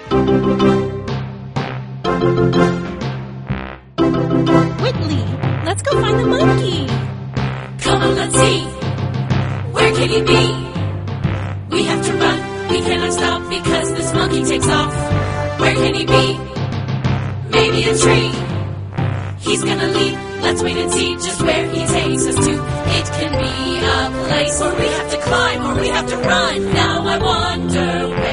Whitley, let's go find the monkey. Come on, let's see. Where can he be? We have to run. We cannot stop because this monkey takes off. Where can he be? Maybe a tree. He's gonna leap. Let's wait and see just where he takes us to. It can be a place where we have to climb or we have to run. Now I wonder where